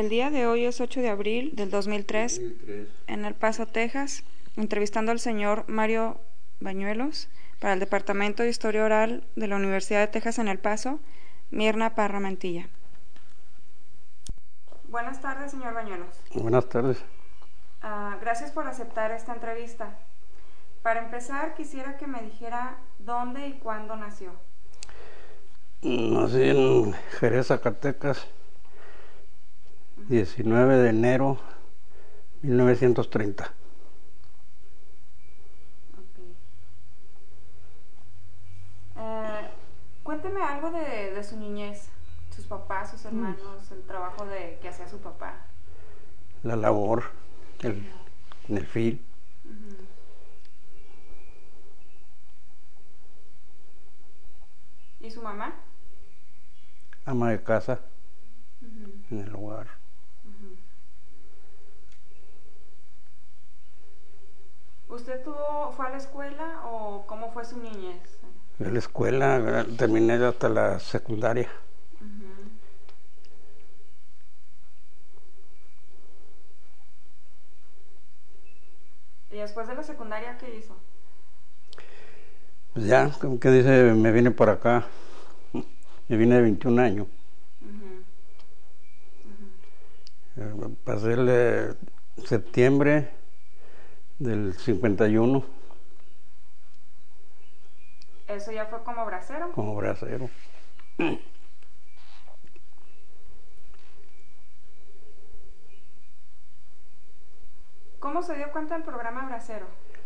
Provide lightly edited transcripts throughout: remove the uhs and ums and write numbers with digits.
El día de hoy es 8 de abril del 2003, en El Paso, Texas, entrevistando al señor Mario Bañuelos para el Departamento de Historia Oral de la Universidad de Texas en El Paso, Mirna Parra Mantilla. Buenas tardes, señor Bañuelos. Buenas tardes. Gracias por aceptar esta entrevista. Para empezar, quisiera que me dijera dónde y cuándo nació. Nací en Jerez, Zacatecas, 19 de enero de 1930. Okay. Cuénteme algo de su niñez, sus papás, sus hermanos, el trabajo que hacía su papá. La labor, en el fil. ¿Y su mamá? Ama de casa, en el hogar. ¿Usted fue a la escuela o cómo fue su niñez? Fui a la escuela, terminé hasta la secundaria. ¿Y después de la secundaria qué hizo? Pues ya, como que dice, me vine para acá. Me vine de 21 años. Pasé el septiembre del 51. ¿Eso ya fue como bracero? Como bracero. ¿Cómo se dio cuenta del programa bracero?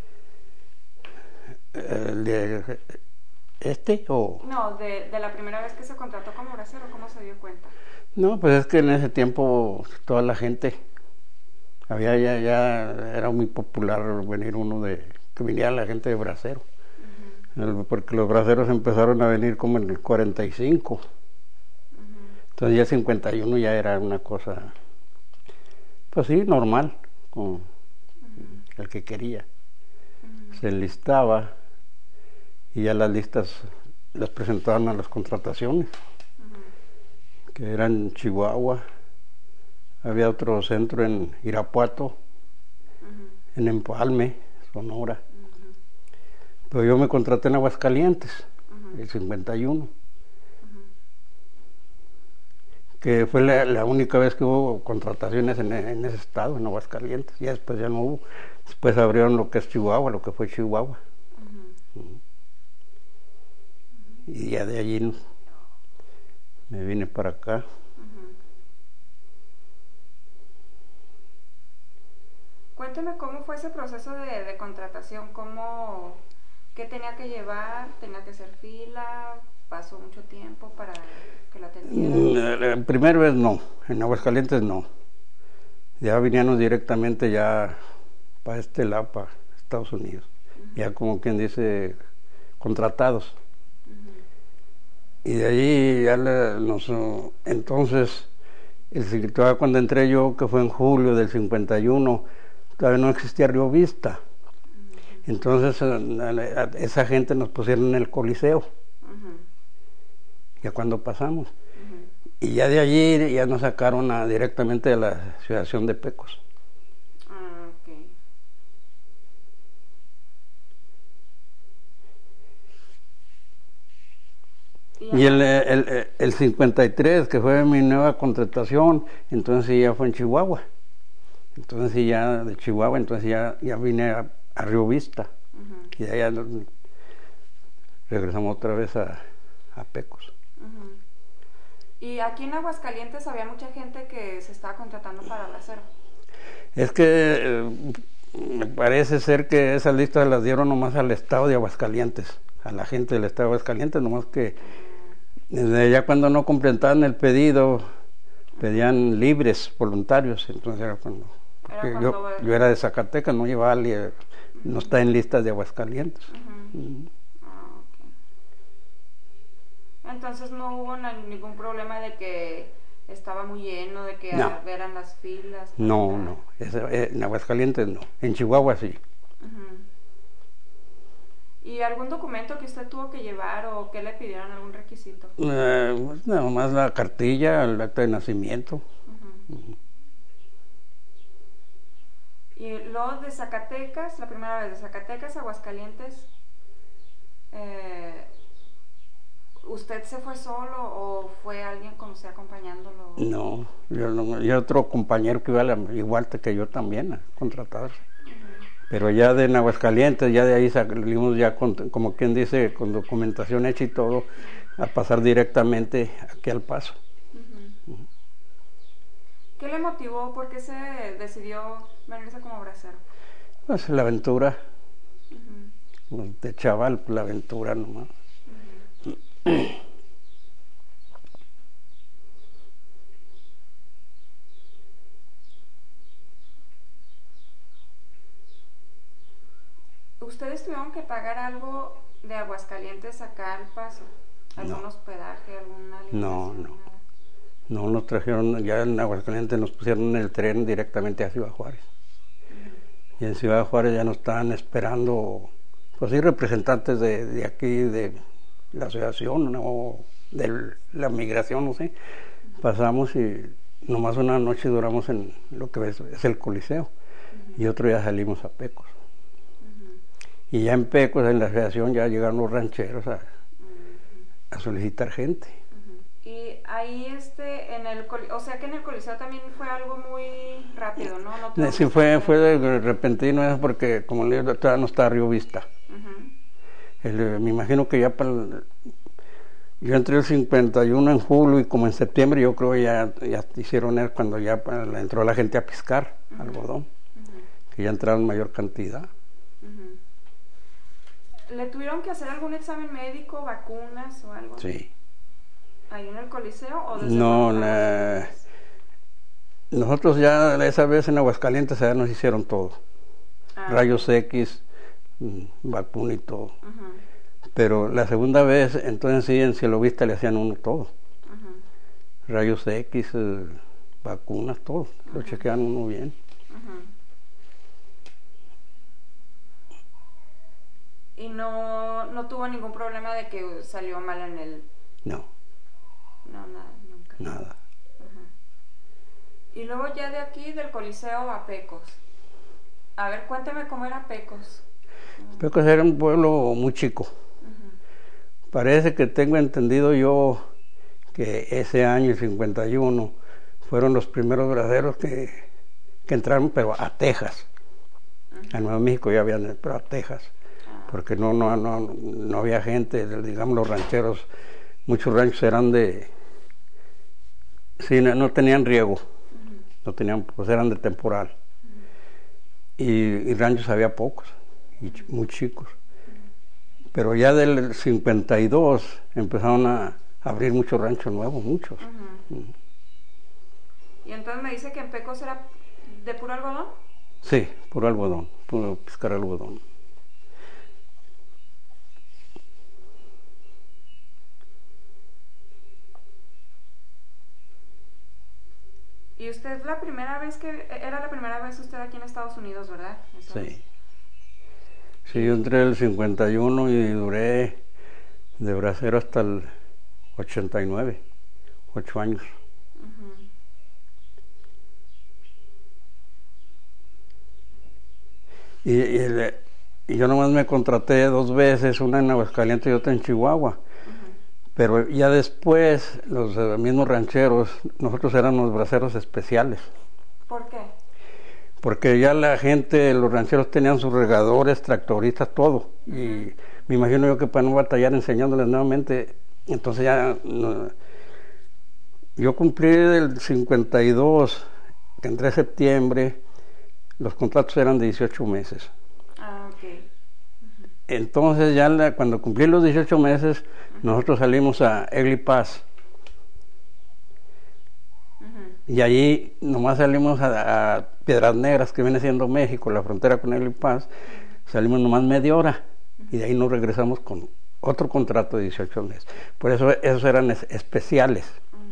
¿De este o...? No, de la primera vez que se contrató como bracero, ¿cómo se dio cuenta? No, pues es que en ese tiempo toda la gente, ya era muy popular venir que viniera la gente de bracero. Porque los braceros empezaron a venir como en el 45. Entonces ya el 51 ya era una cosa, pues sí, normal, como el que quería. Se enlistaba y ya las listas las presentaban a las contrataciones, que eran en Chihuahua. Había otro centro en Irapuato, en Empalme, Sonora. Pero yo me contraté en Aguascalientes, el 51, que fue la única vez que hubo contrataciones en ese estado, en Aguascalientes. Y después ya no hubo. Después abrieron lo que es Chihuahua, lo que fue Chihuahua. Y ya de allí me vine para acá. Cuénteme cómo fue ese proceso de contratación, qué tenía que llevar, tenía que hacer fila, pasó mucho tiempo para que la atendieran. La primera vez no, en Aguascalientes no. Ya veníamos directamente ya para este lado, para Estados Unidos. Ya como quien dice, contratados. Y de ahí ya entonces, cuando entré yo, que fue en julio del 51, todavía no existía Río Vista. Entonces esa gente nos pusieron en el Coliseo. Ya cuando pasamos. Y ya de allí ya nos sacaron directamente de la Asociación de Pecos. Okay. Y el 53, que fue mi nueva contratación, entonces ya fue en Chihuahua. Entonces ya de Chihuahua, entonces ya vine a Río Vista. Y de allá regresamos otra vez a Pecos. ¿Y aquí en Aguascalientes había mucha gente que se estaba contratando para bracero? Es que me parece ser que esas listas las dieron nomás al estado de Aguascalientes, a la gente del estado de Aguascalientes, nomás que desde allá cuando no completaban el pedido, pedían libres, voluntarios. Entonces era cuando yo era de Zacatecas, no llevaba, no está en listas de Aguascalientes. Okay. Entonces no hubo ningún problema de que estaba muy lleno, de que eran las filas. No, en Aguascalientes no, en Chihuahua sí. ¿Y algún documento que usted tuvo que llevar o que le pidieron algún requisito? Pues nada más la cartilla, el acta de nacimiento. luego de Zacatecas, la primera vez de Zacatecas a Aguascalientes, ¿usted se fue solo o fue alguien con usted acompañándolo? No, yo otro compañero que iba igual que yo también a contratarse. Pero ya de Aguascalientes, ya de ahí salimos ya como quien dice, con documentación hecha y todo, a pasar directamente aquí al Paso. ¿Qué le motivó? ¿Por qué se decidió venirse como bracero? Pues la aventura, de chaval, la aventura nomás. ¿Ustedes tuvieron que pagar algo de Aguascalientes acá al Paso? ¿Algún hospedaje, alguna alimentación? No, nos trajeron, ya en Aguascalientes nos pusieron en el tren directamente a Ciudad Juárez. Y en Ciudad Juárez ya nos estaban esperando, pues sí, representantes de aquí, de la asociación o de la migración, no sé. Pasamos y nomás una noche duramos en lo que es el Coliseo. Y otro día salimos a Pecos. Y ya en Pecos, en la asociación, ya llegaron los rancheros a solicitar gente. Y ahí o sea que en el Coliseo también fue algo muy rápido, ¿no? Sí, fue de repentino, porque como le digo, todavía no está Río Vista. Me imagino que ya yo entré el 51 en julio y como en septiembre yo creo ya hicieron eso cuando ya entró la gente a piscar algodón, que ya entraron mayor cantidad. ¿Le tuvieron que hacer algún examen médico, vacunas o algo? Sí. ¿Ahí en el Coliseo o desde No, nosotros ya esa vez en Aguascalientes ya nos hicieron todo. Rayos X, vacuna y todo. Pero la segunda vez, entonces sí, en Cielo Vista le hacían uno todo. Rayos X, vacunas, todo. Lo chequean uno bien. ¿Y no tuvo ningún problema de que salió mal en el...? No. No, nada, nunca. Nada. Y luego ya de aquí, del Coliseo a Pecos. A ver, cuénteme cómo era Pecos. Pecos era un pueblo muy chico. Parece que tengo entendido yo que ese año, el 51, fueron los primeros braceros que entraron, pero a Texas. A Nuevo México ya habían, pero a Texas. Porque no había gente, digamos los rancheros, muchos ranchos eran sí, no tenían riego, no tenían, pues eran de temporal. Y ranchos había pocos, y muy chicos. Pero ya del 52 empezaron a abrir muchos ranchos nuevos, muchos. ¿Y entonces me dice que en Pecos era de puro algodón? Sí, puro algodón, puro pescar algodón. Y usted era la primera vez usted aquí en Estados Unidos, ¿verdad? Sí. Sí, yo entré en el 51 y duré de bracero hasta el 89, 8 años. Y yo nomás me contraté 2 veces, una en Aguascalientes y otra en Chihuahua. Pero ya después, los mismos rancheros, nosotros éramos braceros especiales. ¿Por qué? Porque ya la gente, los rancheros tenían sus regadores, tractoristas, todo. Y me imagino yo que para no batallar enseñándoles nuevamente, entonces ya... yo cumplí el 52, que entré en septiembre, los contratos eran de 18 meses. Entonces ya cuando cumplí los 18 meses, nosotros salimos a Egli Pass. Y allí nomás salimos a Piedras Negras, que viene siendo México, la frontera con Egli Pass. Salimos nomás media hora y de ahí nos regresamos con otro contrato de 18 meses. Por eso esos eran especiales.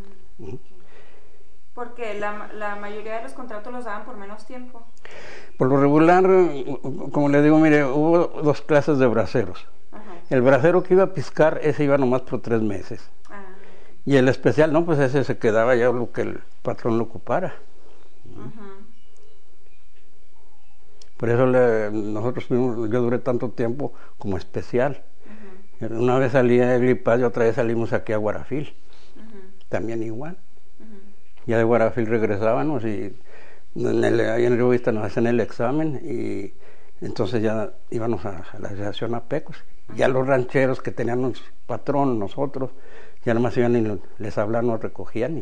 Porque la mayoría de los contratos los daban por menos tiempo. Por lo regular, como le digo, mire, hubo 2 clases de braceros. El bracero que iba a piscar, ese iba nomás por 3 meses. Y el especial, no, pues ese se quedaba ya lo que el patrón lo ocupara. Por eso yo duré tanto tiempo como especial. Una vez salí a Eglipaz y otra vez salimos aquí a Guarafil, también igual. Ya de Guarafil regresábamos y ahí en Río Vista nos hacen el examen y entonces ya íbamos a la asociación Apecos. Ya los rancheros que tenían patrón, nosotros, ya nomás iban y les hablaban, nos recogían.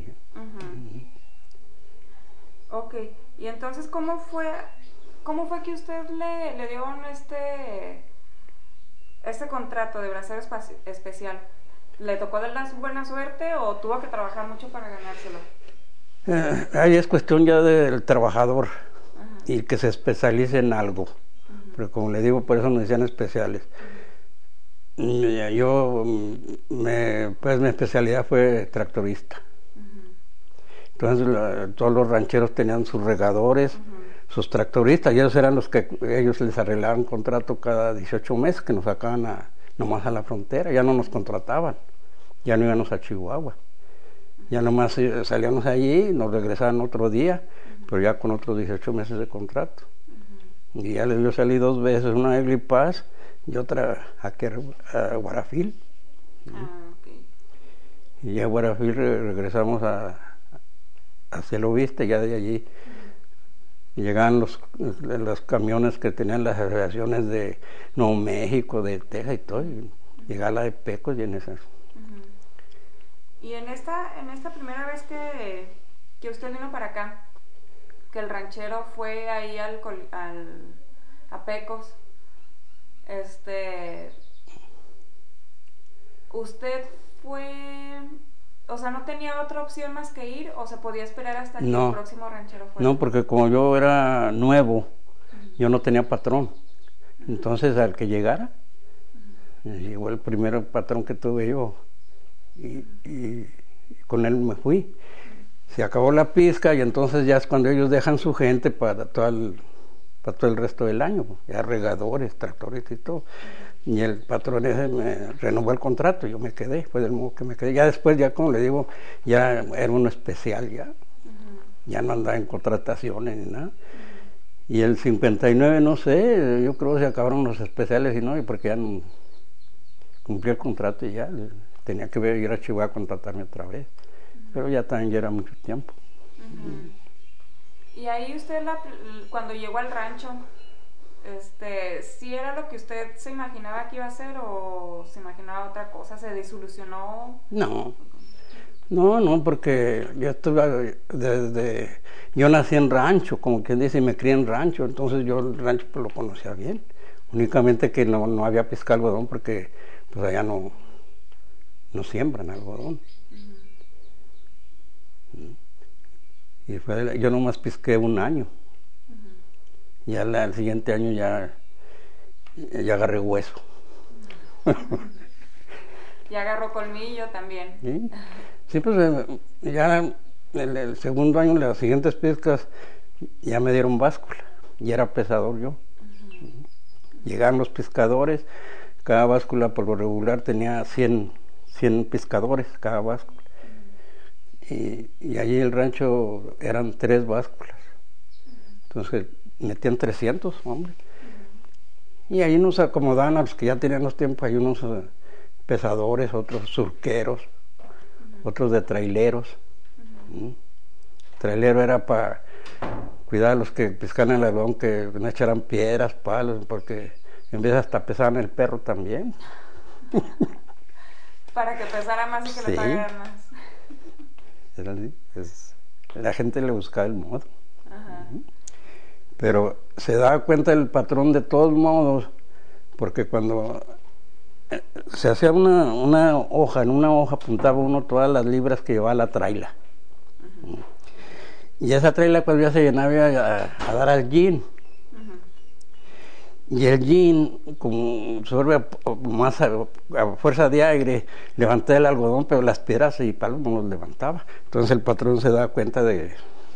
Ok, y entonces ¿cómo fue que usted le dieron este contrato de bracero especial? ¿Le tocó de la buena suerte o tuvo que trabajar mucho para ganárselo? Ahí es cuestión ya del trabajador y que se especialice en algo. Pero como le digo, por eso nos decían especiales. Yo, pues mi especialidad fue tractorista. Entonces todos los rancheros tenían sus regadores, sus tractoristas, y ellos eran los que ellos les arreglaban contrato cada 18 meses, que nos sacaban nomás a la frontera, ya no nos contrataban, ya no íbamos a Chihuahua. Ya nomás salíamos allí, nos regresaban otro día, pero ya con otros 18 meses de contrato. Y ya yo salí 2 veces, una a Eglipaz y otra aquí a Guarafil. Okay. Y ya a Guarafil regresamos a Cielo Vista, ya de allí llegaban los camiones que tenían las asociaciones de Nuevo México, de Texas y todo, y llegaba la de Pecos y en esas. Y en esta primera vez que usted vino para acá, que el ranchero fue ahí a Pecos, usted fue, o sea, ¿no tenía otra opción más que ir o se podía esperar hasta que el próximo ranchero fuera? No, porque como yo era nuevo, yo no tenía patrón. Entonces al que llegara, llegó el primer patrón que tuve yo y con él me fui. Se acabó la pizca y entonces ya es cuando ellos dejan su gente para todo el resto del año, ya regadores, tractores y todo. Y el patrón ese me renovó el contrato, yo me quedé, fue del modo que me quedé. Ya después, ya como le digo, ya era uno especial, ya no andaba en contrataciones ni nada. Y el 59, no sé, yo creo que se acabaron los especiales y no, y porque ya no cumplí el contrato y ya tenía que ir a Chihuahua a contratarme otra vez. Pero ya también ya era mucho tiempo. Y ahí usted, cuando llegó al rancho, ¿sí era lo que usted se imaginaba que iba a hacer o se imaginaba otra cosa? ¿Se desilusionó? No, porque yo estuve yo nací en rancho, como quien dice, y me crié en rancho, entonces yo el rancho pues, lo conocía bien. Únicamente que no había pescado algodón porque pues allá no siembran algodón. Y yo nomás pesqué un año. Ya el siguiente año ya agarré hueso. Y agarró colmillo también. Sí, pues ya el segundo año, las siguientes pescas, ya me dieron báscula. Y era pesador yo. Llegaron los pescadores, cada báscula por lo regular tenía 100 pescadores, cada báscula. Y allí el rancho eran 3 básculas. Entonces metían 300 hombres. Y ahí nos acomodaban a los que ya teníamos tiempo, hay unos pesadores, otros surqueros, otros de traileros. Trailero era para cuidar a los que pescaban el algodón, que no echaran piedras, palos, porque en vez hasta pesaban el perro también. Para que pesara más y que le pagaran más. Era así, la gente le buscaba el modo. Pero se daba cuenta el patrón de todos modos, porque cuando se hacía en una hoja apuntaba uno todas las libras que llevaba la traila. Y esa traila pues ya se llenaba a dar al gin. Y el gin, como absorbe más a fuerza de aire, levantaba el algodón, pero las piedras y palos no los levantaba. Entonces el patrón se daba cuenta de...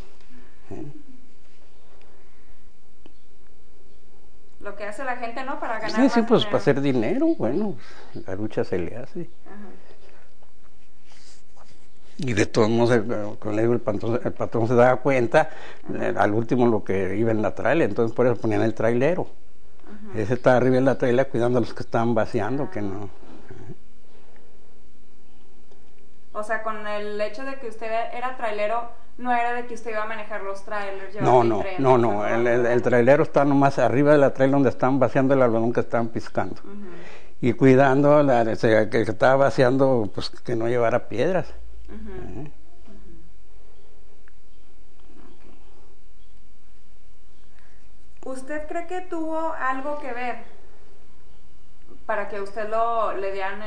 Lo que hace la gente, ¿no? Para ganar Sí, pues dinero. para hacer dinero, bueno, la lucha se le hace. Y de todos modos, el patrón se daba cuenta, al último lo que iba en la trailer, entonces por eso ponían el trailero. Ese estaba arriba en la trailer cuidando a los que estaban vaciando, que no. O sea, con el hecho de que usted era trailero, no era de que usted iba a manejar los trailers. No, el trailero está nomás arriba de la trailer donde estaban vaciando el algodón que estaban piscando. Y cuidando que estaba vaciando, pues que no llevara piedras. ¿Usted cree que tuvo algo que ver para que usted le dieran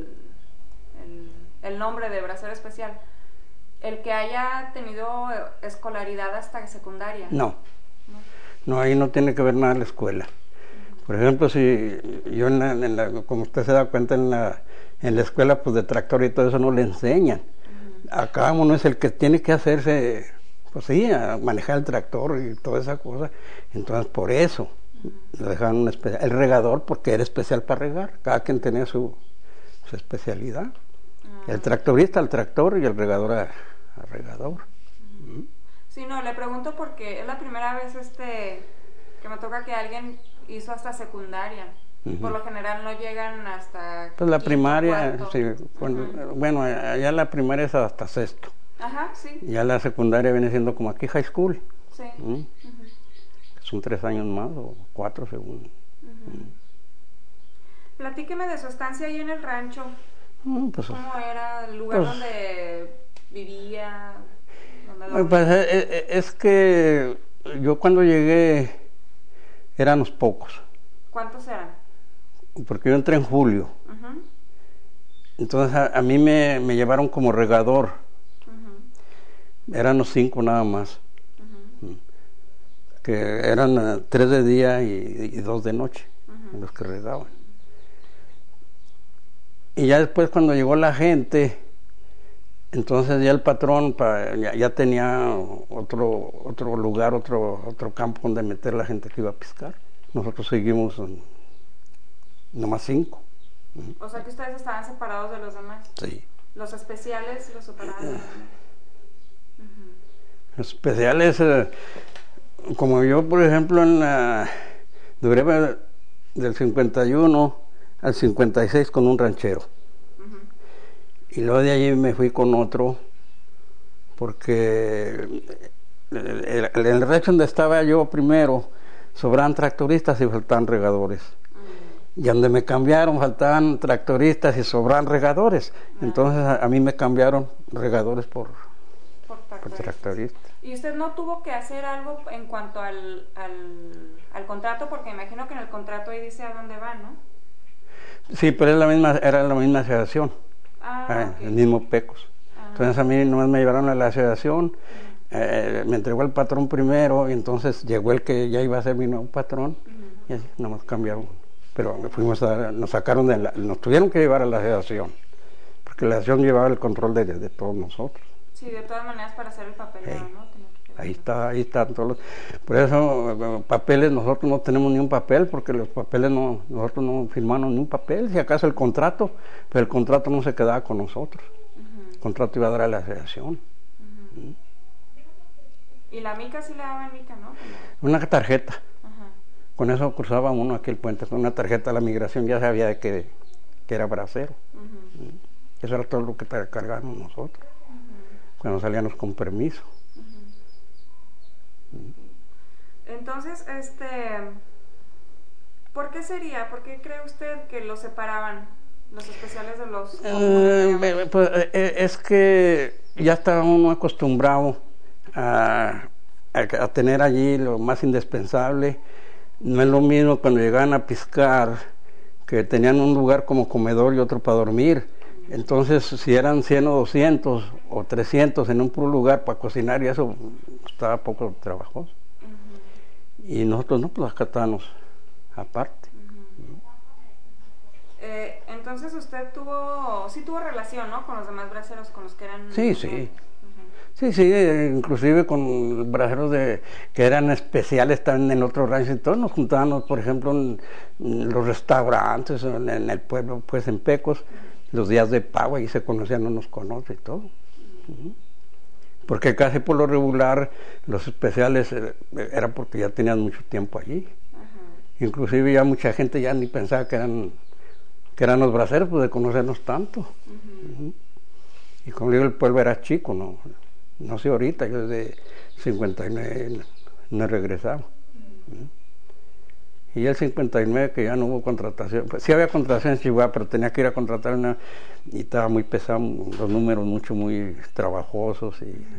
el nombre de bracero especial? ¿El que haya tenido escolaridad hasta secundaria? No, ahí no tiene que ver nada la escuela. Por ejemplo, si yo, como usted se da cuenta, en la escuela pues de tractor y todo eso no le enseñan. Acá uno es el que tiene que hacerse, pues sí, a manejar el tractor y toda esa cosa. Entonces, por eso le dejaron el regador, porque era especial para regar. Cada quien tenía su especialidad. El tractorista al tractor y el regador al regador. Sí, no, le pregunto porque es la primera vez que me toca que alguien hizo hasta secundaria. Por lo general no llegan hasta pues la primaria, sí, bueno, allá la primaria es hasta sexto. Ajá, sí. Ya la secundaria viene siendo como aquí high school. Sí. Son 3 años más o 4 según. Platíqueme de su estancia ahí en el rancho. Pues, ¿cómo era el lugar donde vivía? Donde pues es que yo cuando llegué éramos pocos. ¿Cuántos eran? Porque yo entré en julio. Entonces a mí me llevaron como regador. Éramos 5 nada más. Que eran 3 de día y 2 de noche, los que regaban. Y ya después cuando llegó la gente, entonces ya el patrón ya tenía otro lugar, otro campo donde meter la gente que iba a pescar. Nosotros seguimos nomás 5. O sea que ustedes estaban separados de los demás. Sí. Los especiales los separaron. Los especiales, como yo por ejemplo duré del 51 al 56 con un ranchero. Y luego de allí me fui con otro, porque el rancho donde estaba yo primero sobraban tractoristas y faltaban regadores. Y donde me cambiaron faltaban tractoristas y sobraban regadores. Entonces a mí me cambiaron regadores por tractoristas. ¿Y usted no tuvo que hacer algo en cuanto al contrato? Porque imagino que en el contrato ahí dice a dónde va, ¿no? Sí, pero era la misma asociación. Okay. El mismo PECOS. Entonces a mí nomás me llevaron a la asociación, me entregó el patrón primero, y entonces llegó el que ya iba a ser mi nuevo patrón, y así nomás cambiaron. Pero nos sacaron nos tuvieron que llevar a la asociación, porque la asociación llevaba el control de todos nosotros. Sí, de todas maneras para hacer el papeleo, ¿no? Ahí están todos por eso papeles, nosotros no tenemos ni un papel, porque los papeles nosotros no firmamos ni un papel, si acaso el contrato, pero el contrato no se quedaba con nosotros. El contrato iba a dar a la asociación. Y la mica sí le daban mica, ¿no? Una tarjeta. Con eso cruzaba uno aquí el puente, con una tarjeta de la migración ya sabía de que era bracero. Eso era todo lo que cargábamos nosotros, cuando salíamos con permiso. Entonces, ¿por qué sería? ¿Por qué cree usted que los separaban, los especiales de los...? Pues, es que ya estaba uno acostumbrado a tener allí lo más indispensable. No es lo mismo cuando llegaban a pescar, que tenían un lugar como comedor y otro para dormir. Entonces, si eran 100 o 200 o 300 en un puro lugar para cocinar, y eso estaba poco trabajoso. Y nosotros no, pues acá estábamos aparte. Entonces usted sí tuvo relación, ¿no? Con los demás braceros, con los que eran... Sí. Sí, inclusive con braceros que eran especiales también en otros ranchos y todos nos juntábamos, por ejemplo, en los restaurantes, en el pueblo, pues en Pecos, los días de pago, y se conocían unos con otros y todo. Porque casi por lo regular los especiales era porque ya tenían mucho tiempo allí. Ajá. Inclusive ya mucha gente ya ni pensaba que eran los braceros, pues de conocernos tanto. Uh-huh. Y como digo, el pueblo era chico, no sé ahorita, yo desde 59 no he regresado. Uh-huh. Y el 59 que ya no hubo contratación, pues sí había contratación en Chihuahua, pero tenía que ir a contratar una, y estaba muy pesado, los números muy trabajosos,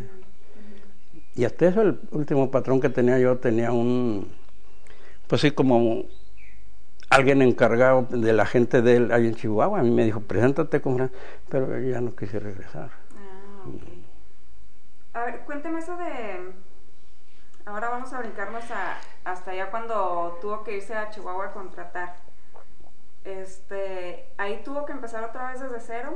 y hasta eso el último patrón que tenía yo tenía pues sí, como alguien encargado de la gente de él ahí en Chihuahua. A mí me dijo, preséntate con Fran, pero yo ya no quise regresar. Okay. A ver, cuénteme eso de... Ahora vamos a brincarnos hasta allá cuando tuvo que irse a Chihuahua a contratar. ¿Ahí tuvo que empezar otra vez desde cero?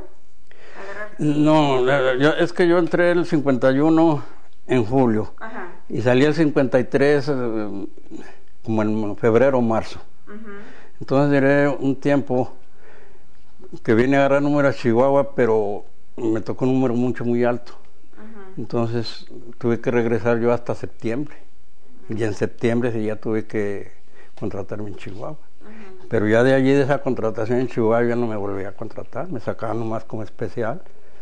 No, es que yo entré en el 51 en julio. Ajá. Y salí el 53 como en febrero o marzo. Uh-huh. Entonces duré un tiempo que vine a agarrar número a Chihuahua, pero me tocó un número muy alto. Uh-huh. Entonces tuve que regresar yo hasta septiembre. Uh-huh. Y en septiembre sí ya tuve que contratarme en Chihuahua. Uh-huh. Pero ya de allí, de esa contratación en Chihuahua, ya no me volví a contratar. Me sacaban nomás como especial.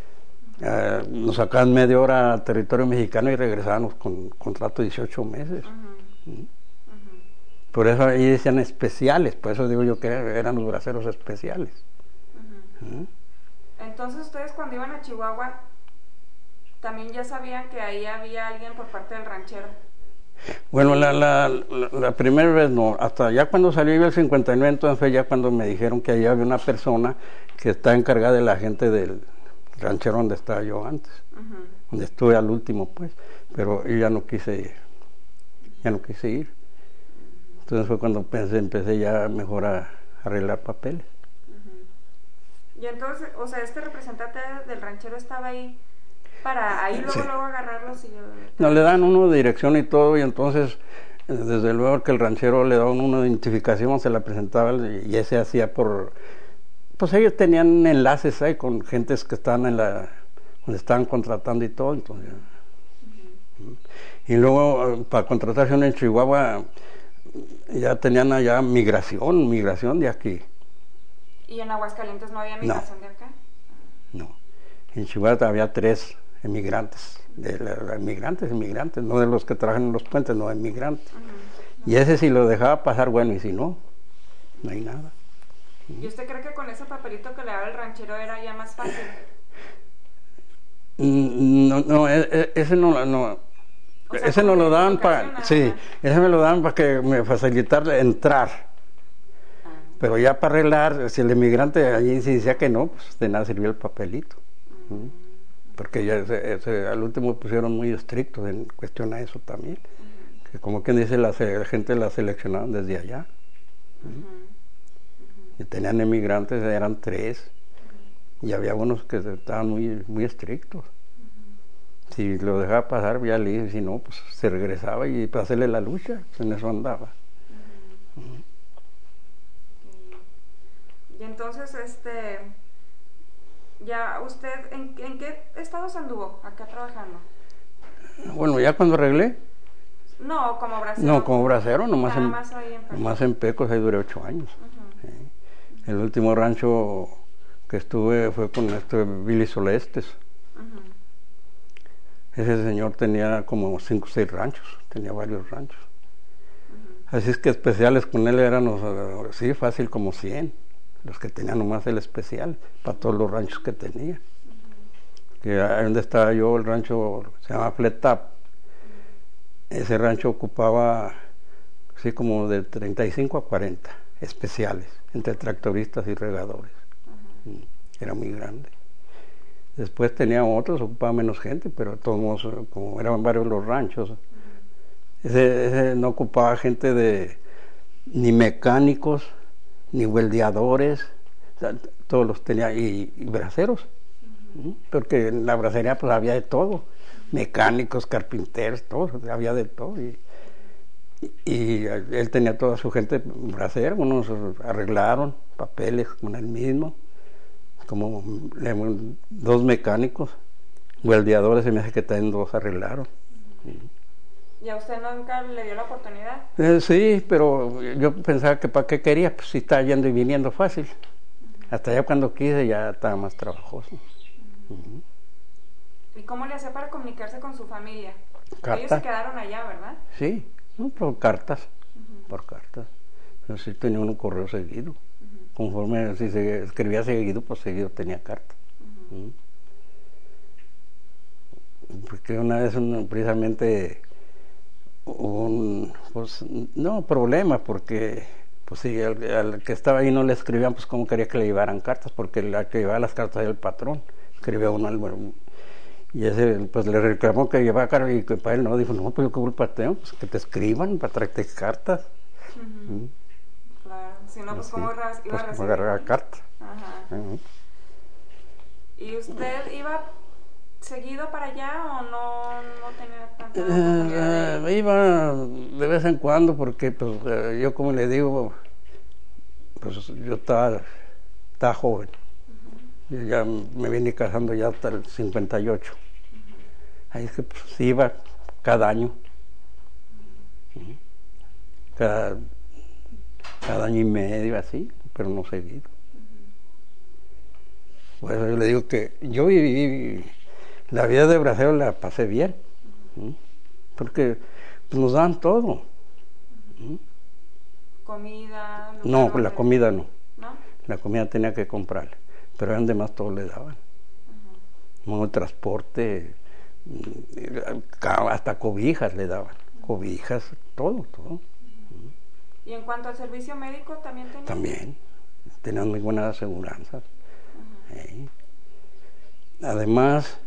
Nos sacaban media hora a territorio mexicano y regresábamos con contrato de 18 meses. Uh-huh. Uh-huh. Por eso ahí decían especiales, por eso digo yo que eran los braceros especiales. Uh-huh. ¿Mm? Entonces ustedes cuando iban a Chihuahua también ya sabían que ahí había alguien por parte del ranchero. Bueno, la primera vez no, hasta ya cuando salió el 59, entonces fue ya cuando me dijeron que ahí había una persona que está encargada de la gente del ranchero donde estaba yo antes, uh-huh. Donde estuve al último, pues, pero yo ya no quise ir. Entonces fue cuando empecé ya mejor a arreglar papeles. Uh-huh. Y entonces, o sea, este representante del ranchero estaba ahí para ahí luego agarrarlos y... No, le dan uno de dirección y todo, y entonces desde luego que el ranchero le daba uno de identificación, se la presentaba y ese hacía pues ellos tenían enlaces ahí con gentes que estaban donde estaban contratando y todo, entonces... Uh-huh. Y luego para contratación en Chihuahua ya tenían allá migración de aquí. ¿Y en Aguascalientes no había migración de acá? No, en Chihuahua había 3 emigrantes, emigrantes, no de los que trabajan en los puentes, no, emigrantes. Uh-huh. Y ese si lo dejaba pasar, bueno, y si no hay nada. ¿Y usted cree que con ese papelito que le daba el ranchero era ya más fácil? No, ese no. O sea, ese no lo daban para, sí, ese me lo daban para que me facilitara entrar. Pero ya para arreglar, si el emigrante allí se decía que no, pues de nada sirvió el papelito. Porque ya al último pusieron muy estrictos en cuestión a eso también. Que como quien dice, la gente la seleccionaban desde allá. Y tenían emigrantes, eran 3. Y había unos que estaban muy estrictos. Si lo dejaba pasar, ya le dije, si no, pues se regresaba y para hacerle la lucha, en eso andaba. Uh-huh. Y entonces, ya usted, ¿en qué estados anduvo acá trabajando? Bueno, ya cuando arreglé. No, como bracero. No, como bracero, nomás en Pecos, ahí duré 8 años. Uh-huh. El último rancho que estuve fue con Billy Solestes. Uh-huh. Ese señor tenía como 5 o 6 ranchos, tenía varios ranchos. Uh-huh. Así es que especiales con él eran, sí, fácil como 100, los que tenían nomás el especial, para todos los ranchos que tenía. Uh-huh. Que ahí donde estaba yo, el rancho se llama Flat Tap. Uh-huh. Ese rancho ocupaba, sí, como de 35 a 40 especiales, entre tractoristas y regadores. Uh-huh. Era muy grande. Después tenía otros, ocupaba menos gente, pero de todos modos, como eran varios los ranchos, ese no ocupaba gente ni mecánicos, ni weldeadores, o sea, todos los tenía, y braceros, porque en la bracería pues había de todo, mecánicos, carpinteros, todo, había de todo, y él tenía toda su gente bracera, unos arreglaron papeles con él mismo, como 2 mecánicos, Hueldeadores se me hace que también 2 arreglaron. ¿Y a usted nunca le dio la oportunidad? Sí, pero yo pensaba que para qué quería, pues si estaba yendo y viniendo fácil. Hasta ya cuando quise ya estaba más trabajoso. ¿Y cómo le hacía para comunicarse con su familia? Carta. Ellos se quedaron allá, ¿verdad? Sí, no, por cartas, por cartas. Pero sí tenía un correo seguido. Conforme si se escribía seguido, pues seguido tenía carta. Porque una vez precisamente hubo pues, no problema, porque pues sí, al que estaba ahí no le escribían, pues como quería que le llevaran cartas, porque la que llevaba las cartas era el patrón, escribía uno y ese pues le reclamó que llevaba cartas y que para él no, dijo, no, pues yo qué culpa tengo, pues que te escriban para traerte cartas. Claro, si no, pues cómo iba a recibir. Pues agarrar cartas. ¿Y usted iba seguido para allá o no tenía tanta oportunidad? Iba de vez en cuando porque pues yo como le digo, pues yo estaba joven. Yo ya me vine casando ya hasta el 58. Ahí es que pues iba cada año. Cada año y medio así, pero no seguido. Por eso yo le digo que yo viví la vida de bracero, la pasé bien, porque pues, nos daban todo. ¿Comida? No, la comida no. ¿No? La comida tenía que comprarla, pero eran demás todo le daban. El transporte, hasta cobijas le daban, cobijas, todo. ¿Y en cuanto al servicio médico también tenía? También, tenían muy buenas aseguranzas. Además,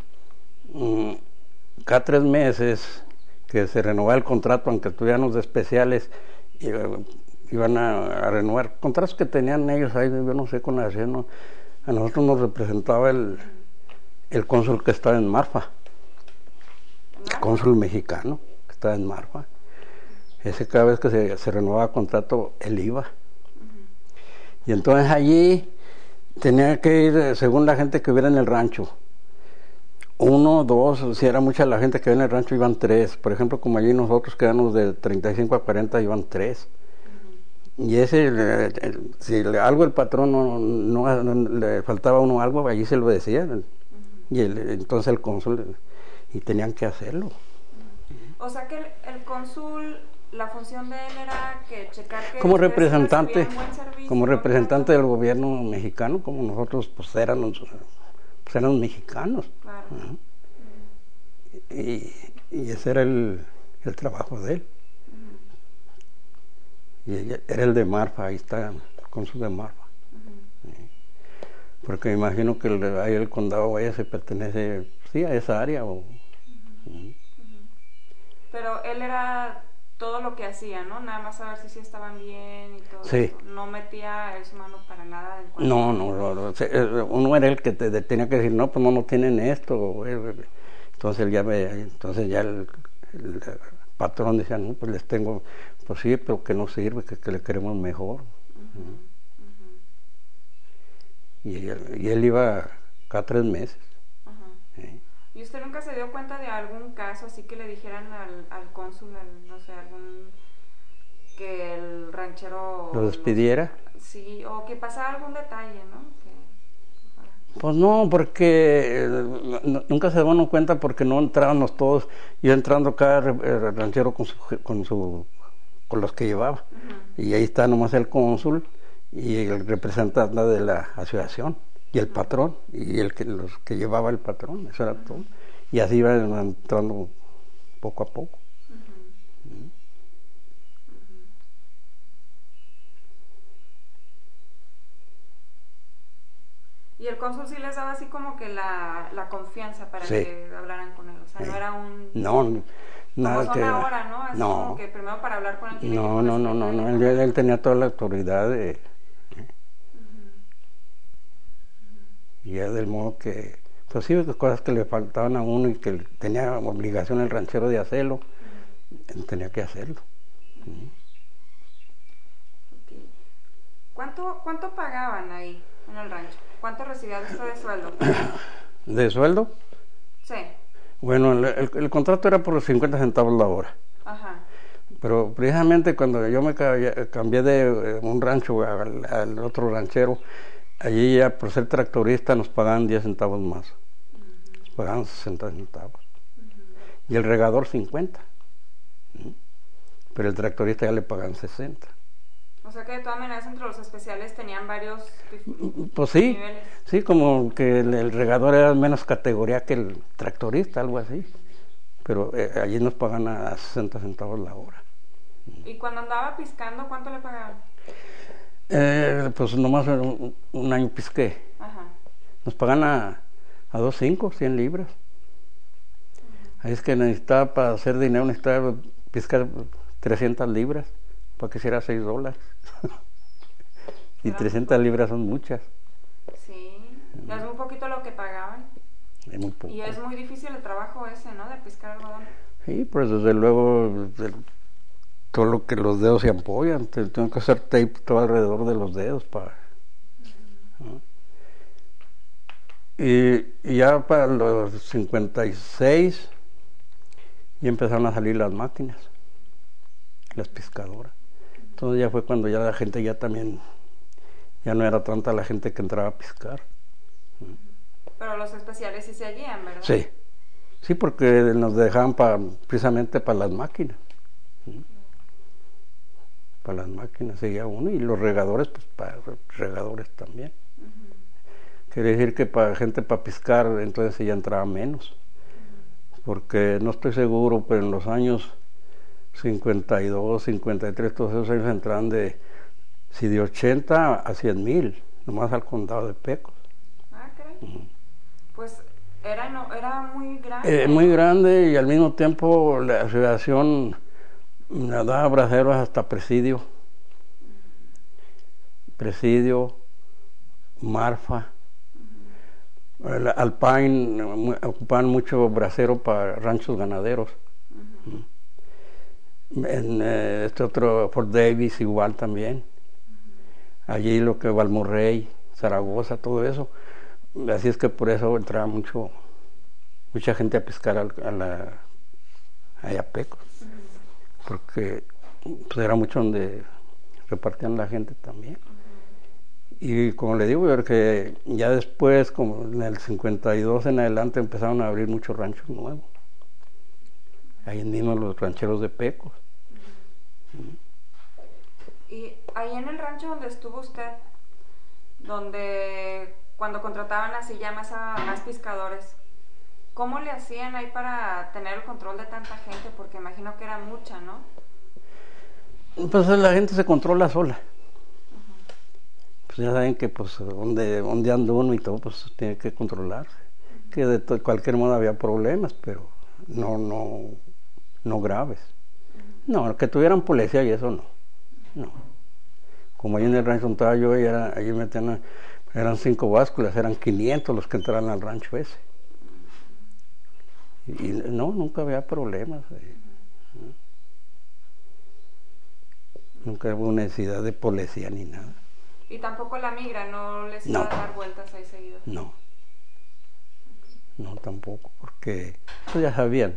cada 3 meses que se renovaba el contrato, aunque tuviéramos de especiales, iban a renovar contratos que tenían ellos ahí, yo no sé con la ¿no? A nosotros nos representaba el cónsul que estaba en Marfa, el cónsul mexicano que estaba en Marfa. Ese cada vez que se renovaba contrato, él iba. Y entonces allí tenía que ir, según la gente que hubiera en el rancho, 1, 2, si era mucha la gente que había en el rancho, iban 3. Por ejemplo, como allí nosotros quedamos de 35 a 40, iban 3. Y ese, si algo el patrón no le faltaba a uno algo, allí se lo decían. Y entonces el cónsul, y tenían que hacerlo. O sea que el cónsul, la función de él era que checar que como representante, buen servicio, como representante del gobierno mexicano, como nosotros pues éramos mexicanos. Claro. Y ese era el trabajo de él. Y era el de Marfa, ahí está el cónsul de Marfa. Porque me imagino que ahí el condado vaya se pertenece sí a esa área. Pero él era todo lo que hacía, ¿no? Nada más saber si estaban bien y todo. Sí. Eso. No metía su mano para nada. No, uno era el que tenía que decir, no, pues no tienen esto. Entonces ya el patrón decía, no, pues les tengo, pues sí, pero que no sirve, que le queremos mejor. Y él iba cada 3 meses. ¿Y usted nunca se dio cuenta de algún caso así que le dijeran al cónsul, no sé, que el ranchero lo despidiera? Sí, o que pasara algún detalle, ¿no? Pues no, porque nunca se daban cuenta porque no entrábamos todos, iba entrando cada ranchero con los que llevaba. Y ahí está nomás el cónsul y el representante de la asociación y el patrón y los que llevaba el patrón, eso era todo. Y así iba entrando poco a poco. Y el cónsul sí les daba así como que la confianza para que hablaran con él, o sea, no era un... No, nada como son ahora, ¿no? Así como que primero para hablar con él... No, él tenía toda la autoridad y era del modo que, pues sí, cosas que le faltaban a uno y que tenía obligación el ranchero de hacerlo, él tenía que hacerlo. Okay. ¿Cuánto pagaban ahí en el rancho? ¿Cuánto recibía usted de sueldo? ¿De sueldo? Sí. Bueno, el contrato era por 50 centavos la hora. Ajá. Pero precisamente cuando yo me cambié de un rancho al otro ranchero, allí ya por ser tractorista nos pagaban 10 centavos más. Nos pagaban 60 centavos. Y el regador 50. Pero el tractorista ya le pagaban 60. O sea que de todas maneras entre los especiales tenían varios Pues sí, niveles. sí, como que el regador era menos categoría que el tractorista, algo así. Pero allí nos pagan a 60 centavos la hora. ¿Y cuando andaba piscando, cuánto le pagaban? Pues nomás un año pisqué. Ajá. Nos pagan a 2.5, 100 libras. Ahí es que necesitaba, para hacer dinero, necesitaba piscar 300 libras para que hiciera $6. Y 300 libras son muchas. Sí, es muy poquito lo que pagaban. Es muy poco. Y es muy difícil el trabajo ese, ¿no? De piscar algodón. Sí, pues desde luego todo lo que los dedos se apoyan, tengo que hacer tape todo alrededor de los dedos para... ¿no? Y ya para los 56 ya empezaron a salir las máquinas, las piscadoras. Entonces ya fue cuando ya la gente ya también, ya no era tanta la gente que entraba a piscar. Pero los especiales sí seguían, ¿verdad? Sí, sí, porque nos dejaban precisamente para las máquinas. Para las máquinas seguía uno, y los regadores, pues para regadores también. Quiere decir que para gente para piscar, entonces ya entraba menos. Porque no estoy seguro, pero en los años 52, 53, todos esos años entraban de 80 a 100,000, nomás al condado de Pecos. Ah, caray. Pues era muy grande. Muy grande, y al mismo tiempo la asociación daba braceros hasta Presidio, Marfa, Alpine, ocupaban mucho bracero para ranchos ganaderos. En este otro, Fort Davis igual también. Allí lo que Valmorrey, Zaragoza, todo eso. Así es que por eso entraba mucha gente a pescar allá a Pecos. Porque pues era mucho donde repartían la gente también. Y como le digo, porque ya después, como en el 52 en adelante, empezaron a abrir muchos ranchos nuevos. Ahí mismo los rancheros de Pecos. Y ahí en el rancho donde estuvo usted, donde cuando contrataban así ya más pescadores, ¿cómo le hacían ahí para tener el control de tanta gente? Porque imagino que era mucha, ¿no? Pues la gente se controla sola. Pues ya saben que pues donde anda uno y todo, pues tiene que controlarse. Que de cualquier modo había problemas, pero no graves. No, que tuvieran policía y eso no. Como ahí en el rancho donde estaba yo, allí metían, eran 5 básculas, eran 500 los que entraban al rancho ese. Y no, nunca había problemas. Nunca hubo necesidad de policía ni nada. Y tampoco la migra, ¿no les iba a dar vueltas ahí seguido? No, tampoco, porque pues ya sabían.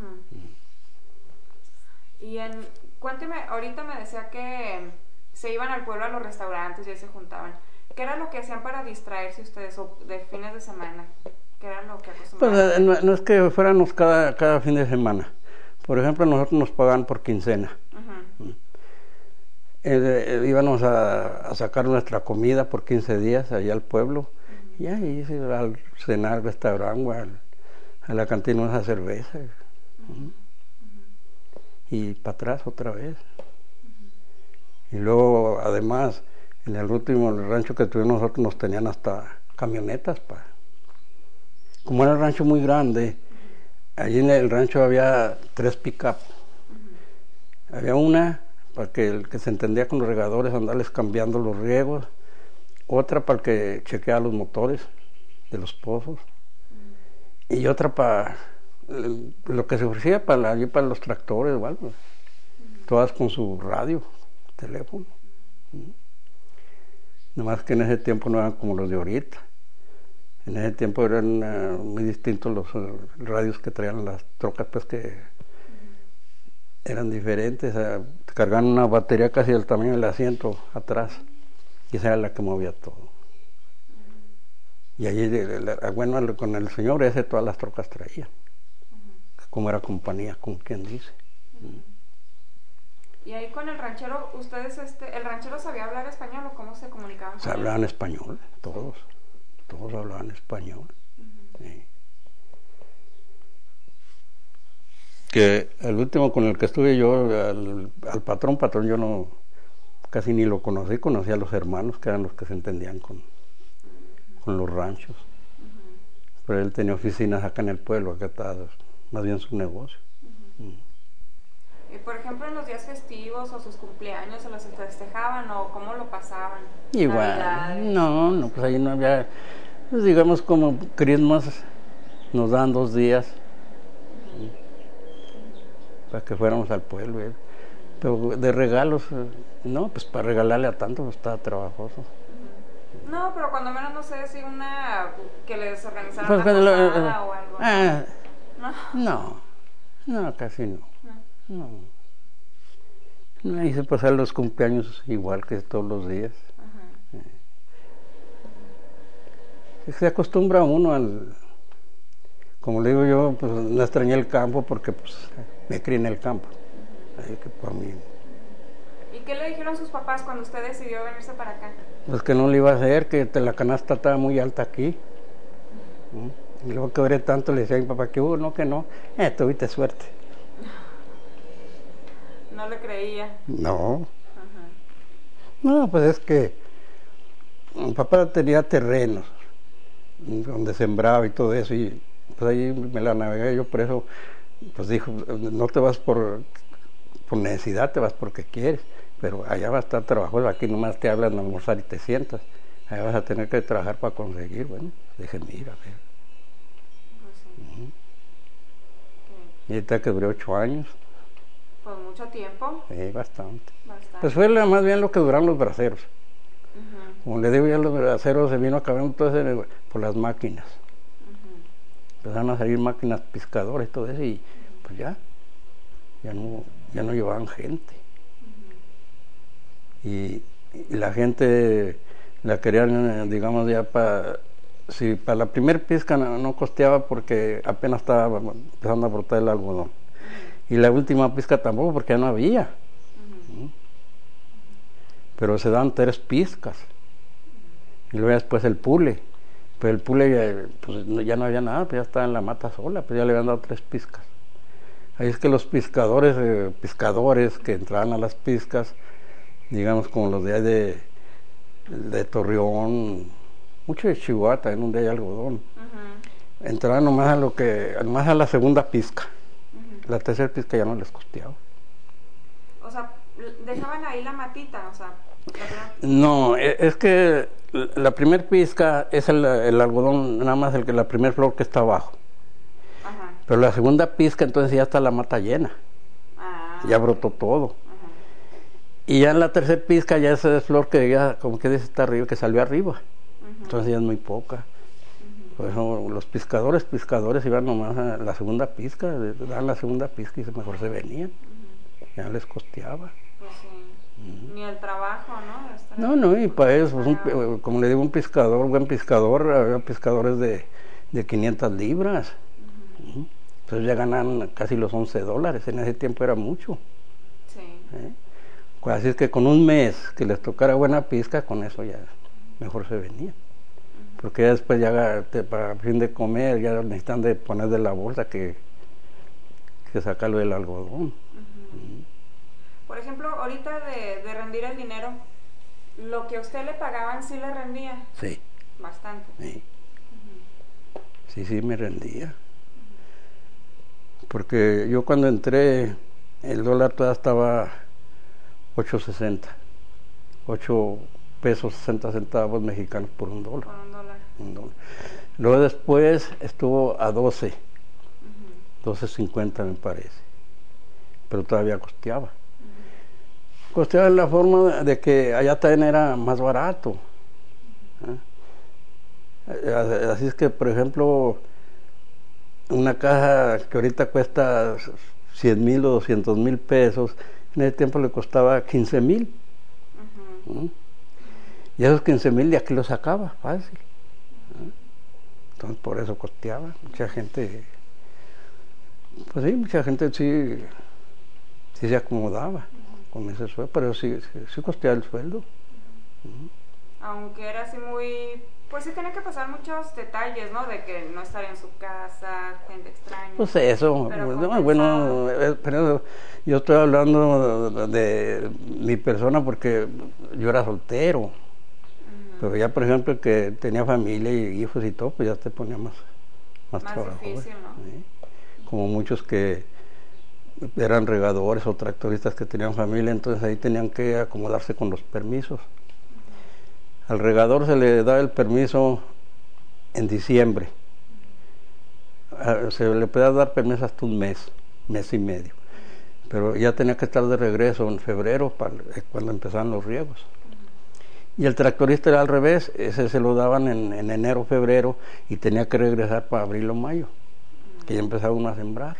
Y cuénteme, ahorita me decía que se iban al pueblo a los restaurantes y ahí se juntaban. ¿Qué era lo que hacían para distraerse ustedes o de fines de semana? ¿Qué era lo que acostumbraban? Pues no es que fuéramos cada fin de semana. Por ejemplo, nosotros nos pagaban por quincena. Íbamos a sacar nuestra comida por 15 días allá al pueblo. Y ahí se iba al cenar, al restaurante, a la cantina esa cerveza. Y para atrás otra vez. Y luego, además, en el último rancho que tuvimos nosotros, nos tenían hasta camionetas. Como era un rancho muy grande, allí en el rancho había 3 pick-up. Había una para que el que se entendía con los regadores, andarles cambiando los riegos. Otra para el que chequeaba los motores de los pozos. Y otra para lo que se ofrecía para los tractores o algo. Todas con su radio, teléfono. Nomás que en ese tiempo no eran como los de ahorita. En ese tiempo eran muy distintos los radios que traían las trocas, pues que eran diferentes. Cargaban una batería casi del tamaño del asiento atrás, y esa era la que movía todo. Y allí, bueno, con el señor ese todas las trocas traían, como era compañía, como quien dice. Y ahí con el ranchero, ustedes, ¿el ranchero sabía hablar español o cómo se comunicaban? Se hablaban español, todos hablaban español. Sí. Que el último con el que estuve yo, al patrón yo no, casi ni lo conocí a los hermanos, que eran los que se entendían con los ranchos. Pero él tenía oficinas acá en el pueblo, acá estaba más bien su negocio. Y por ejemplo, en los días festivos o sus cumpleaños, ¿se los festejaban o cómo lo pasaban? Igual, no, pues ahí no había, pues digamos como Christmas, nos dan 2 días para que fuéramos al pueblo. Pero de regalos, no, pues para regalarle a tanto pues, estaba trabajoso. No, pero cuando menos, no sé, si que les organizaran una posada o algo. No, casi no. No hice pasar los cumpleaños igual que todos los días. Se acostumbra uno como le digo yo, pues no extrañé el campo porque pues me crié en el campo. Así que por mí. ¿Y qué le dijeron sus papás cuando usted decidió venirse para acá? Pues que no le iba a hacer, que la canasta estaba muy alta aquí. Y luego que oré tanto le decía a mi papá que no, tuviste suerte. ¿No le creía? No. No, pues es que mi papá tenía terrenos donde sembraba y todo eso, y pues ahí me la navegué yo, por eso pues dijo, no te vas por necesidad, te vas porque quieres, pero allá va a estar trabajoso, aquí nomás te hablan a almorzar y te sientas, allá vas a tener que trabajar para conseguir. Bueno, dije, mira, a ver. Y ahorita que duré 8 años. Pues mucho tiempo. Sí, bastante. Pues fue más bien lo que duraron los braceros. Como le digo, ya los braceros se vino acabando todo eso por las máquinas. Empezaron a salir máquinas pescadoras y todo eso, y pues ya no llevaban gente. Y la gente la querían, digamos, ya para la primer pesca no costeaba porque apenas estaba empezando a brotar el algodón. Y la última pesca tampoco porque ya no había. Pero se dan 3 pescas. Y luego después el pule. Pero el pule pues, ya no había nada, pues ya estaba en la mata sola, pues ya le habían dado 3 pescas. Ahí es que los pescadores que entraban a las pescas, digamos como los de ahí de Torreón, mucho de Chihuahua, también donde hay algodón, entraban nomás a la segunda pesca. La tercera pesca ya no les costeaba. O sea, dejaban ahí la matita, o sea. No, es que la primera pesca es el algodón, nada más la primera flor que está abajo. Pero la segunda pesca entonces ya está la mata llena. Ya brotó todo. Y ya en la tercera pesca ya esa es flor que ya como que dice está arriba, que salió arriba. Entonces ya es muy poca. Por eso los pescadores iban nomás a la segunda pesca, dan la segunda pesca y mejor se venían. Ya les costeaba. Pues sí. Ni el trabajo, ¿no? No, y para eso, pues como le digo, buen pescador, había pescadores de 500 libras. Entonces ya ganan casi los $11, en ese tiempo era mucho. Sí. Así es que con un mes que les tocara buena pesca, con eso ya mejor se venía. Porque ya después para fin de comer ya necesitan de poner de la bolsa que sacarlo del algodón. Por ejemplo, ahorita de rendir el dinero, ¿lo que a usted le pagaban sí le rendía? Sí. Bastante. Sí. Sí, me rendía. Porque yo cuando entré, el dólar todavía estaba 8.60. 8 pesos 60 centavos mexicanos por $1. Por $1. Luego después estuvo a 12. 12.50 me parece. Pero todavía costeaba. Costeaba en la forma de que allá también era más barato. Así es que, por ejemplo, una caja que ahorita cuesta 100,000 o 200,000 pesos, en ese tiempo le costaba 15,000. Y esos 15,000 de aquí los sacaba fácil. Entonces por eso costeaba. Mucha gente, pues sí, mucha gente sí se acomodaba con ese sueldo, pero sí costeaba el sueldo. Aunque era así muy, pues sí tenía que pasar muchos detalles, ¿no? De que no estar en su casa, gente extraña. Pues eso, bueno, pero yo estoy hablando de mi persona porque yo era soltero. Pero ya, por ejemplo, que tenía familia y hijos y todo, pues ya te ponía más trabajo. Difícil, ¿no? ¿Sí? Como muchos que eran regadores o tractoristas que tenían familia, entonces ahí tenían que acomodarse con los permisos. Al regador se le da el permiso en diciembre. Se le puede dar permiso hasta un mes y medio. Pero ya tenía que estar de regreso en febrero, cuando empezaban los riegos. Y el tractorista era al revés, ese se lo daban en enero, febrero, y tenía que regresar para abril o mayo, que ya empezaba uno a sembrar.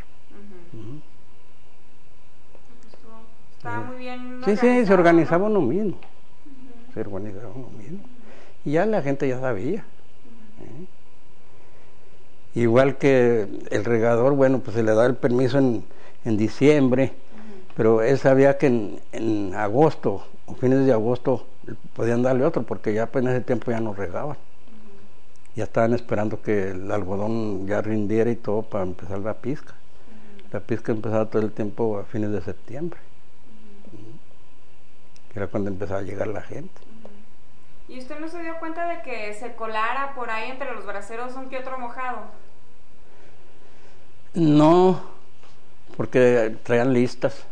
Estaba muy bien. Sí, se organizaba uno mismo. Se organizaba uno mismo. Y ya la gente ya sabía. Igual que el regador, bueno, pues se le da el permiso en diciembre, pero él sabía que en agosto o fines de agosto podían darle otro, porque ya pues en ese tiempo ya no regaban. Ya estaban esperando que el algodón ya rindiera y todo para empezar la pizca. La pizca empezaba todo el tiempo a fines de septiembre. Que era cuando empezaba a llegar la gente. ¿Y usted no se dio cuenta de que se colara por ahí entre los braceros un que otro mojado? No, porque traían listas.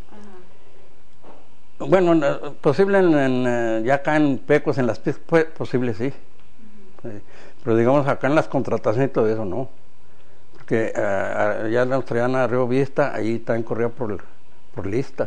Bueno, posible ya acá en Pecos, en las pistas, posible sí. Pero digamos acá en las contrataciones y todo eso no. Porque ya nos traían a Río Vista, ahí también corría por listas.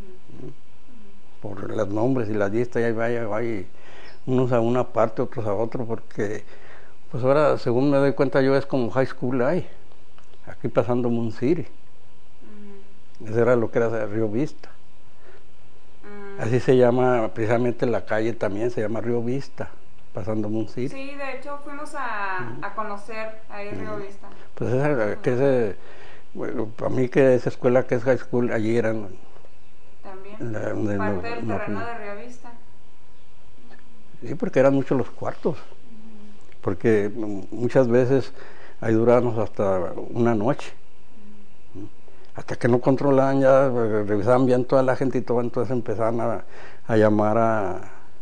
Por los nombres y las listas, y ahí vaya, unos a una parte, otros a otro, porque pues ahora, según me doy cuenta yo, es como high school ahí, aquí pasando Moon City. Eso era lo que era Río Vista. Así se llama precisamente la calle también, se llama Río Vista, pasando Moon City. Sí, de hecho fuimos a conocer ahí Río Vista. Pues bueno, para mí que esa escuela que es high school, allí eran... También, parte del terreno de Río Vista. Sí, porque eran muchos los cuartos. Porque muchas veces ahí durábamos hasta una noche. Hasta que no controlaban, ya revisaban bien toda la gente y todo, entonces empezaban a llamar a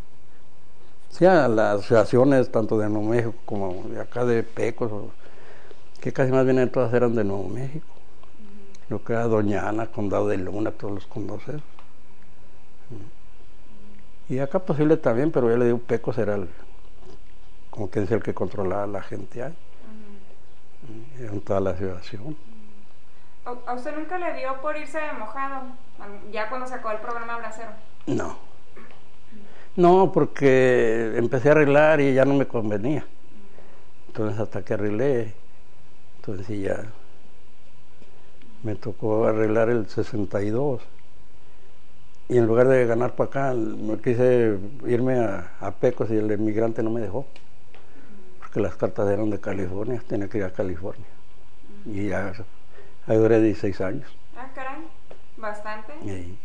las asociaciones, tanto de Nuevo México como de acá de Pecos, que casi más bien todas eran de Nuevo México. Lo que era Doña Ana, Condado de Luna, todos los condados esos. Y acá posible también, pero yo le digo, Pecos era como que decía, el que controlaba a la gente ahí. En toda la asociación. ¿A usted nunca le dio por irse de mojado, ya cuando sacó el programa Bracero? No, porque empecé a arreglar y ya no me convenía. Entonces hasta que arreglé, entonces sí ya me tocó arreglar el 62. Y en lugar de ganar para acá, me quise irme a Pecos y el emigrante no me dejó. Porque las cartas eran de California, tenía que ir a California. Y ya ahí duré 16 años. Ah, caray, bastante. Sí.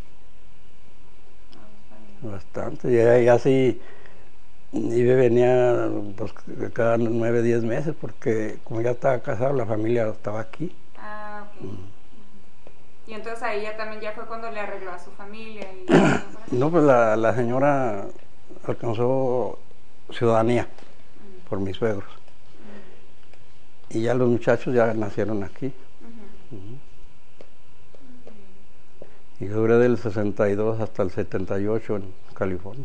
Bastante. Y así venía pues, cada 9, 10 meses, porque como ya estaba casado, la familia estaba aquí. Ah, ok. Y entonces ahí ya fue cuando le arregló a su familia. No, pues la señora alcanzó ciudadanía por mis suegros. Y ya los muchachos ya nacieron aquí. Y yo duré del 62 hasta el 78 en California.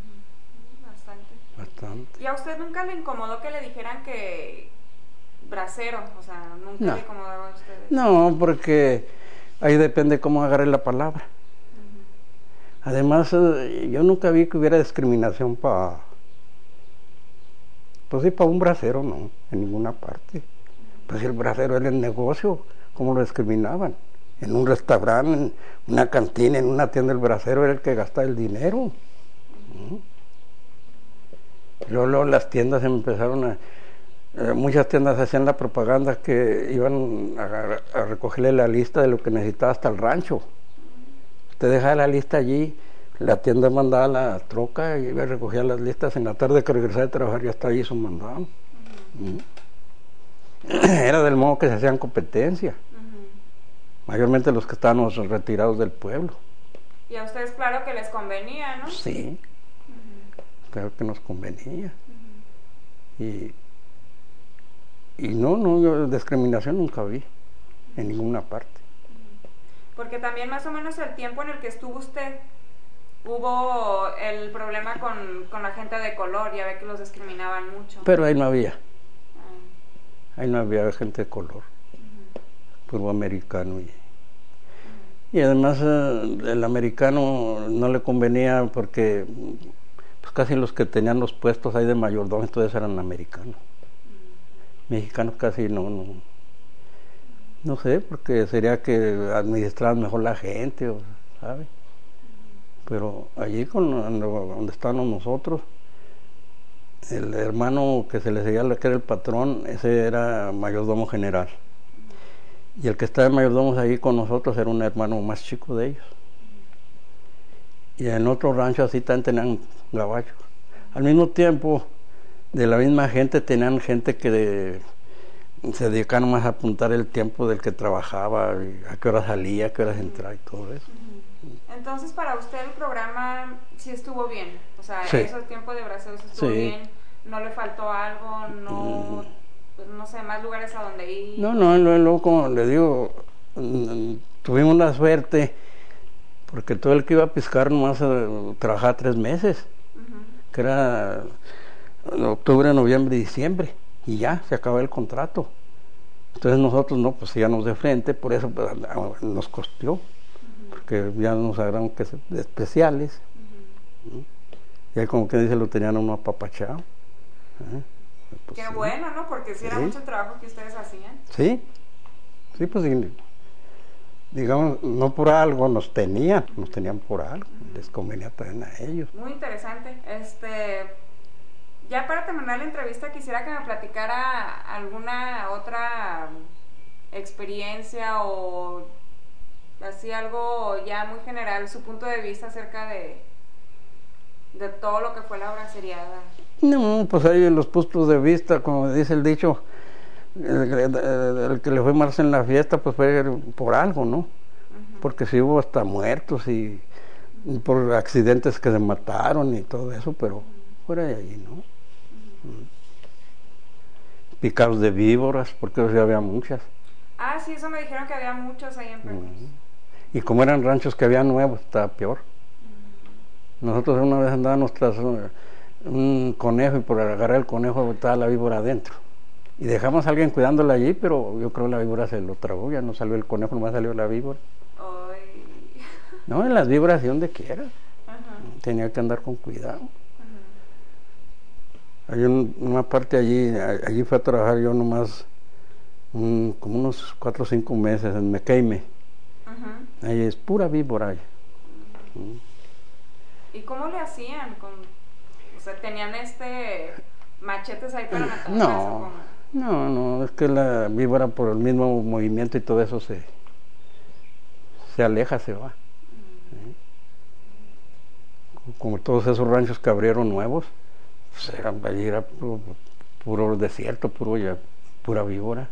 Bastante. ¿Y a usted nunca le incomodó que le dijeran que bracero? O sea, ¿nunca le incomodaba a ustedes? No, porque ahí depende cómo agarre la palabra. Además, yo nunca vi que hubiera discriminación para Pues sí, para un bracero no, en ninguna parte. Pues el bracero era el negocio, ¿cómo lo discriminaban? En un restaurante, en una cantina, en una tienda, el bracero era el que gastaba el dinero. Luego las tiendas empezaron muchas tiendas hacían la propaganda que iban a recogerle la lista de lo que necesitaba hasta el rancho. Usted dejaba la lista allí, la tienda mandaba la troca y iba a recoger las listas. En la tarde que regresaba de trabajar ya estaba allí su mandado. Era del modo que se hacían competencia. Mayormente los que estábamos retirados del pueblo. Y a ustedes claro que les convenía, ¿no? Sí, claro que nos convenía. Y no, yo discriminación nunca vi en ninguna parte. Porque también más o menos el tiempo en el que estuvo usted, hubo el problema con la gente de color, ya ve que los discriminaban mucho. Pero ahí no había. Ahí no había gente de color. Puro americano. Y además el americano no le convenía porque pues casi los que tenían los puestos ahí de mayordomo, todos eran americanos. Mexicanos casi no sé, porque sería que administraban mejor la gente, ¿sabe? Pero allí donde estábamos nosotros, el hermano que se le seguía, que era el patrón, ese era mayordomo general. Y el que estaba de mayordomos ahí con nosotros era un hermano más chico de ellos. Y en otro rancho así también tenían gabachos. Al mismo tiempo, de la misma gente, tenían gente que se dedicaban más a apuntar el tiempo del que trabajaba, a qué hora salía, a qué horas entraba y todo eso. Entonces, para usted el programa sí estuvo bien, o sea, sí. Esos tiempos de braceros estuvo sí. bien, no le faltó algo, pues no sé, más lugares a donde ir. No, luego como le digo, tuvimos la suerte, porque todo el que iba a pescar nomás trabajaba 3 meses, que era octubre, noviembre y diciembre, y ya, se acabó el contrato. Entonces nosotros no, pues íbamos de frente, por eso pues, nos costeó, porque ya nos agarraron que de especiales, y ahí como que dice, lo tenían uno apapachado. Pues qué bueno, ¿no? Porque sí era mucho el trabajo que ustedes hacían. Sí, pues digamos, no por algo nos tenían por algo, les convenía también a ellos. Muy interesante. Ya para terminar la entrevista quisiera que me platicara alguna otra experiencia o así algo ya muy general, su punto de vista acerca de todo lo que fue la braceriada. No, pues ahí los puntos de vista, como dice el dicho, el que le fue más en la fiesta pues fue por algo, ¿no? Porque sí hubo hasta muertos y por accidentes que se mataron y todo eso, pero fuera de allí, ¿no? Picados de víboras, porque sí había muchas. Ah, sí, eso me dijeron que había muchos ahí en Pecos. Y como eran ranchos que había nuevos, estaba peor. Nosotros una vez andábamos tras un conejo y por agarrar el conejo estaba la víbora adentro. Y dejamos a alguien cuidándola allí, pero yo creo que la víbora se lo tragó, ya no salió el conejo, nomás salió la víbora. Ay. No, en las víboras y donde quiera. Tenía que andar con cuidado. Hay una parte allí fue a trabajar yo nomás como unos 4 o 5 meses en Mequeime. Ahí es pura víbora ahí. ¿Y cómo le hacían? O sea, ¿tenían machetes ahí para matar? No, es que la víbora por el mismo movimiento y todo eso se aleja, se va. Como todos esos ranchos que abrieron nuevos, pues allí era puro desierto, pura víbora.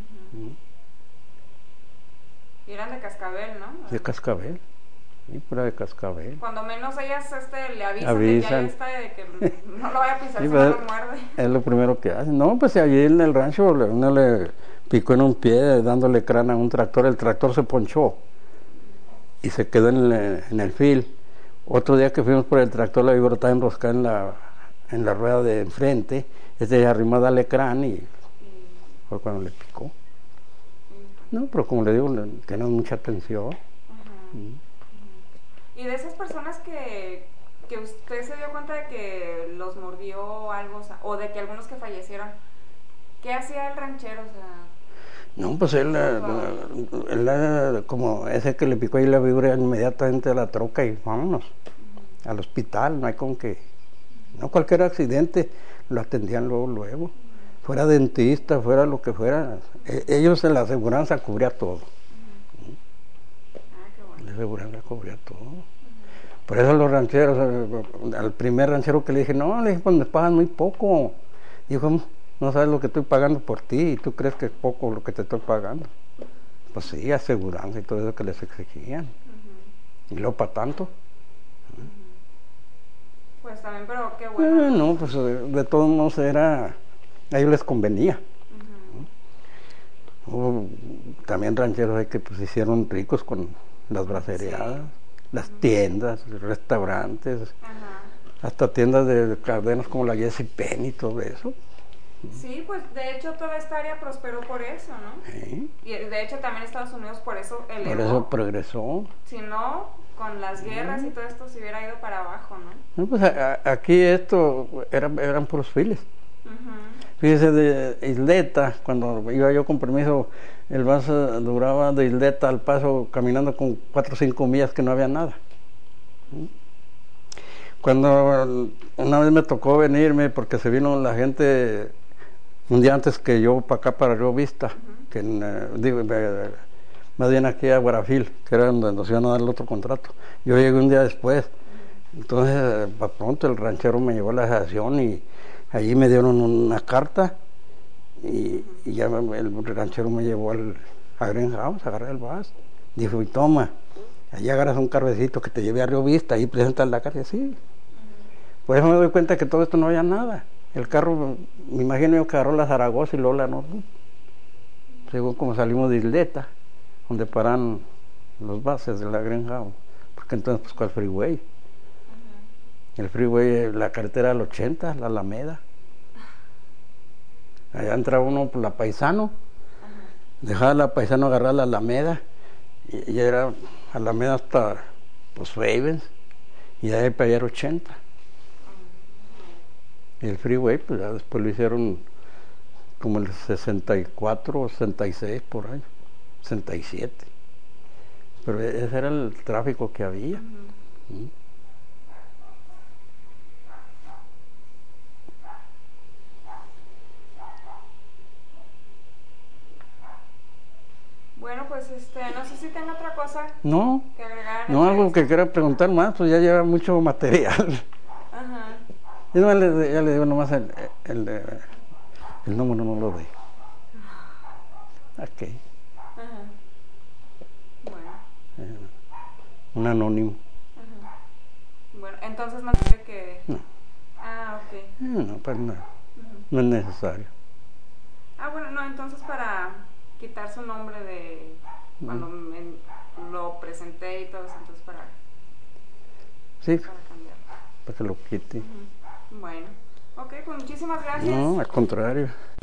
Y eran de cascabel, ¿no? De cascabel. Sí, pura de cascabel. Cuando menos ellas le avisan. De que no lo vaya a pisar, sí, si no lo muerde. Es lo primero que hacen. No, pues allí en el rancho uno le picó en un pie dándole crana a un tractor. El tractor se ponchó y se quedó en el fil. Otro día que fuimos por el tractor, la víbora estaba enroscada en la rueda de enfrente. Arrimó a darle crana y fue cuando le picó. No, pero como le digo, tenemos mucha atención. Y de esas personas que que usted se dio cuenta de que los mordió algo, o de que algunos que fallecieron, ¿qué hacía el ranchero? O sea, no, pues él como ese que le picó ahí la víbora, inmediatamente a la troca y vámonos al hospital, no hay con qué. No, cualquier accidente lo atendían luego. Fuera dentista, fuera lo que fuera, ellos en la aseguranza cubría todo. qué bueno. La aseguranza cubría todo. Por eso los rancheros, al primer ranchero que le dije, no, le dije, pues me pagan muy poco. Dijo, no sabes lo que estoy pagando por ti y tú crees que es poco lo que te estoy pagando. Pues sí, aseguranza y todo eso que les exigían. Y luego para tanto. Pues también, pero qué bueno. No, pues de todos modos a ellos les convenía. Hubo también rancheros ahí que pues se hicieron ricos con las bracereadas, las tiendas, restaurantes, hasta tiendas de cadenas como la Jessie Penn y todo eso. Sí, pues de hecho toda esta área prosperó por eso, ¿no? Sí. Y de hecho también Estados Unidos por eso elevó. Por eso progresó. Si no, con las guerras y todo esto se hubiera ido para abajo, ¿no? No, pues aquí esto eran puros files. Fíjese, de Isleta, cuando iba yo con permiso, el bus duraba de Isleta al Paso caminando con 4 o 5 millas que no había nada. Cuando una vez me tocó venirme, porque se vino la gente un día antes que yo para acá, para Río Vista, que más bien aquí a Guarafil, que era donde nos iban a dar el otro contrato. Yo llegué un día después, entonces para pronto el ranchero me llevó a la asociación y allí me dieron una carta y ya el ranchero me llevó a Greenhouse, agarré el bus. Dijo, y toma, allí agarras un carrecito que te lleve a Río Vista, ahí presentas la carta, sí. Por eso me doy cuenta que todo esto no había nada. El carro, me imagino yo que agarró la Zaragoza y luego la Norte. Según como salimos de Isleta, donde paran los buses de la Greenhouse. Porque entonces, pues, ¿cuál freeway? El freeway, la carretera del 80, la Alameda. Allá entraba uno por la Paisano, dejaba la Paisano agarrar la Alameda, y era Alameda hasta pues Ravens, y de ahí para allá era 80. Y el freeway, pues ya después lo hicieron como el 64 o 66 por ahí, 67. Pero ese era el tráfico que había. Bueno, pues no sé si tenga otra cosa No, que agregar. no, algo que quiera preguntar más, pues ya lleva mucho material. Yo ya le digo nomás el número no lo doy. Ok. Bueno. Un anónimo. Bueno, entonces no quiere que... No. Ok. No, pues no, no es necesario. Bueno, no, entonces para quitar su nombre de cuando lo presenté y todo eso, entonces para cambiarlo. Para que lo quite. Bueno, ok, pues muchísimas gracias. No, al contrario.